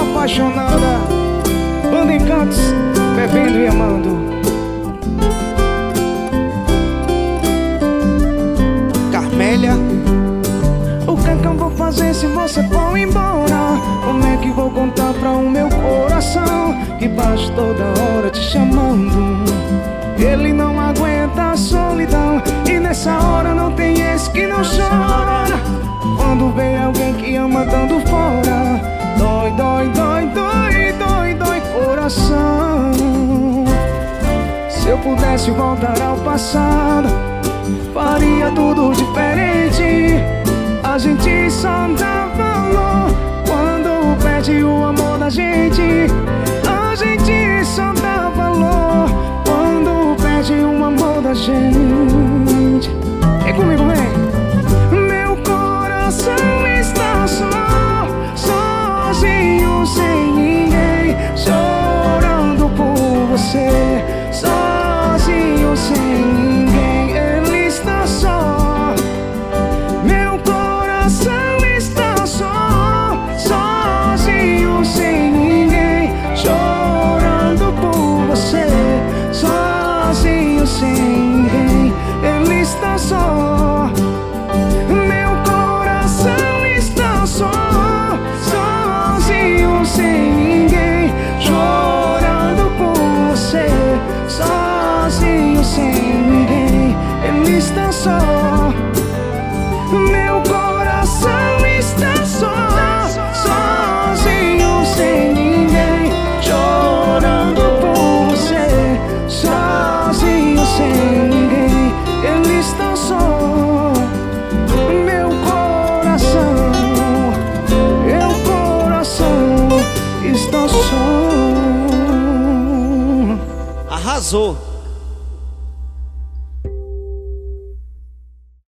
apaixonada. Banda Encantos, bebendo e amando. Carmélia. O que é que eu vou fazer se você for embora? Como é que vou contar pra o meu coração que bate toda hora te chamando? Ele não aguenta a solidão e nessa hora não tem esse que não chora. Quando vê alguém que ama dando fora, dói, dói, dói, dói, dói, dói coração. Se eu pudesse voltar ao passado, faria tudo diferente. A gente só dá valor quando perde o amor da gente. A gente só dá valor quando perde o amor da gente. Vem comigo, vem. Meu coração está só, sozinho, sem ninguém, chorando por você. Sozinho, sem ninguém, ele está só. Meu coração está só, sozinho, sem ninguém, chorando por você. Sozinho, sem ninguém, ele está só. Meu coração está só, sozinho, sem ninguém, chorando por você. Sozinho, sem ninguém, ele está só. Meu coração está só, sozinho, sem ninguém, chorando por você. Sozinho, sem ninguém, ele está só. Meu coração está só. Arrasou!